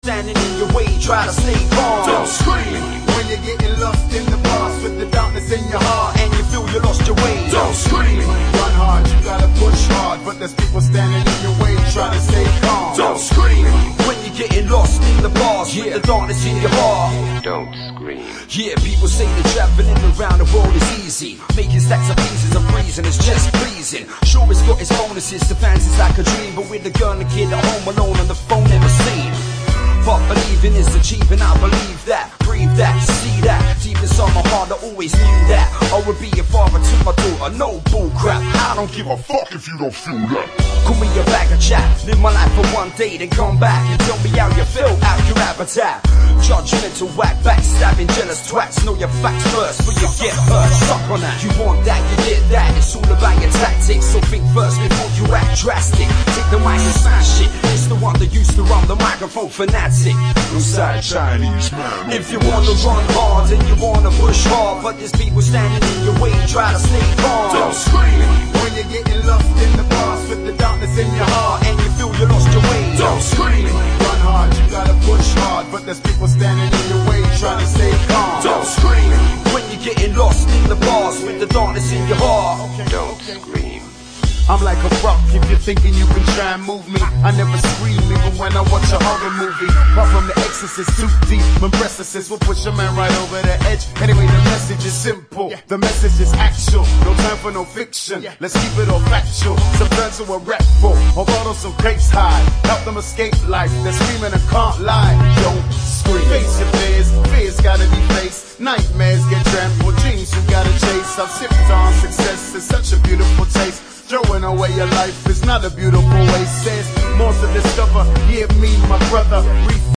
Standing in your way, try to stay calm. Don't scream when you're getting lost in the past with the darkness in your heart and you feel you lost your way. Don't scream. Run hard, you gotta push hard, but there's people standing in your way, try to stay calm. Don't scream when you're getting lost in the bars with the darkness in your heart. Don't scream. Yeah, people say that traveling around the world is easy. Making stacks of pieces of freezing is just pleasing. Sure, it's got its bonuses, to fans it's like a dream, but with the girl and the kid at home alone on the phone never seen. But believing is achieving, I believe that. Breathe that, see that. Deep inside my heart, I always knew that I would be a father to my daughter, no bull crap. I don't give a fuck if you don't feel that. Call me a bag of chat, live my life for one day, then come back and tell me how you feel out your habitat. Judgmental whack, backstabbing, jealous twats. Know your facts first, but you get hurt. Suck on that. You want that, you get that. It's all about your tactics, so think first before you act drastic. Take the mic and smash it. It's the one that used to run the microphone fanatic. No side Chinese man. If you wanna run hard and you wanna push hard, but there's people standing in your way, try to stay calm. Don't scream when you're getting lost in the past with the darkness in your heart and you feel you lost your way. Don't scream. Run hard, you gotta push hard, but there's people standing in your way, trying to stay calm. Don't scream when you're getting lost in the bars with the darkness in your heart. Don't scream. I'm like a rock if you're thinking you can try and move me. I never scream even when I watch a horror movie. Far from the exorcist, too deep. When precipice will push a man right over the edge. Anyway, the message is simple. The message is actual. No time for no fiction. Let's keep it all factual. Some friends who are rap for, or bottle some crepes high. Help them escape life. They're screaming and can't lie. Don't scream. Face your fears. Fears gotta be faced. Nightmares get trampled. Dreams you gotta chase. I've sipped on success. It's such a beautiful taste. Throwing away your life is not a beautiful waste. Says more to discover. Hear me, my brother.